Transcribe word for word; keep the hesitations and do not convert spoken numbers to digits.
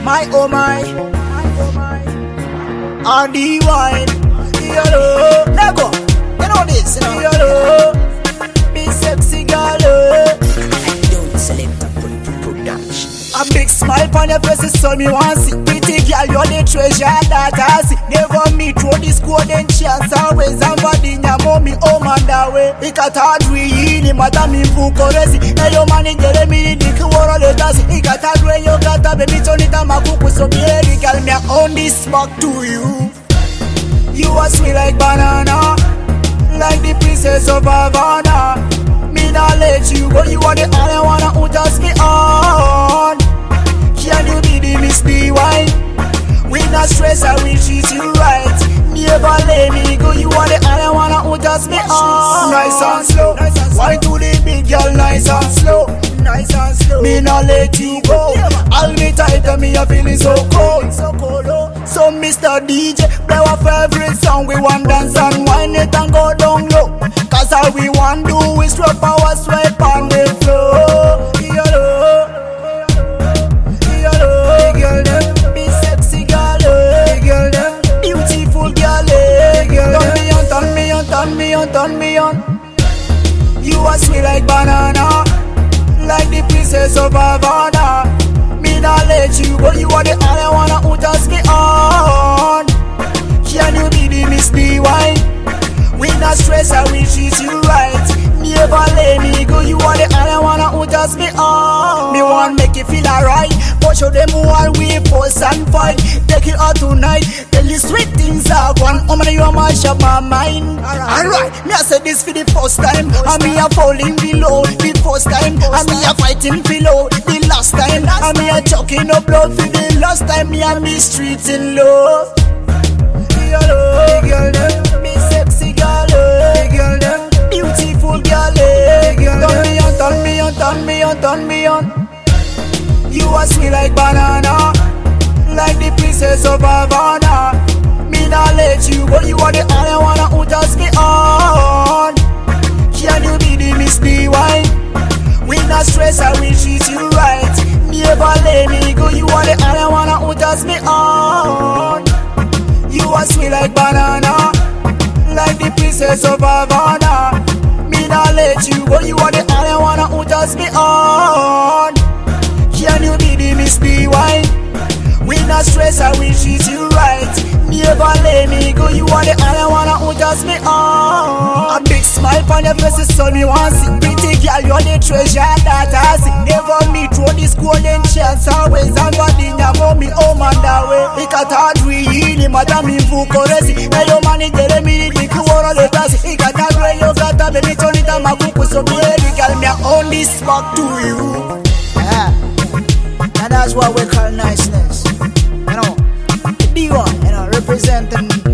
My oh my, on the wine, yellow, let go. You know this, you know, yellow, be sexy girl. Don't select a production. A big smile on your face is all me want see. Pretty girl, you're the treasure that I see. Never me throw this golden chance always. I'm body nya mommy, oh man that way. Ikata dwi ni madam mvuko resi. Eyo mani jere mi di kuworo le dasi. Ikata dwi yo kata baby tonita makuku so baby girl me on this smoke to you. You are sweet like banana, like the princess of Havana. Me not let you go, you are the only one who touch me on. Can you be the Miss D wine? We not stress, I will treat you right. Never let me go, you are the only one who touch me on. Nice and slow, wine to the big girl, nice and slow. Nice and slow. Me not let you go. I'll be tight and me a feeling so cold. So cold, oh. So Mister D J, play our favorite song. We want dance and wine it and go down low. Cause all we want do is drop our sweat on the floor. Yellow, yellow, girl them, be sexy girl, girl them, beautiful girl, girl. Turn me on, turn me on, turn me on, turn me on. You are sweet like banana, like the princess of Havana. Me not let you go, you are the only one who touch me on. Can you be the Miss D wine? We not stress, I will treat you right. Never let me go, you are the only one who touch me on. Me want make you feel alright, but show them all we force and fight. Take it out tonight, tell you sweet things are gone. Oh man, you mash up my mind. Alright, me I said this for the first time. And me a falling below the first time. And me a fighting below the last time. And me a choking up blood for the last time. Me and me streets in love. Yellow, girl them, me sexy girl, girl them, beautiful girl, girl. Turn me on, turn me on, turn me on, turn me on. You are sweet like banana, like the princess of Havana. Me not let you go, you are the only one who touch me on. Can you be the Miss D wine? We not stress, I will treat you right. Never let me go, you are the only one who touch me on. You are sweet like banana, like the princess of Havana. Me not let you go, you are the only one who touch me on. Can you be the Miss D wine? We not stress, I will treat you right. Never let me go, you are the only one who touch me on. A big smile on your face is all me want see. Pretty girl, you're the treasure that I see. Never me throw this golden chance always. I'm body nya mommy, oh man that way. Ikata dwi ni madam mvuko resi. Eyo mani jere mi di kuworo le dasi. Ikata dwi yo kata baby tonita makuku so baby girl me on this smoke to you. Yeah. And that's what we call niceness. You know, the D one, you know, representing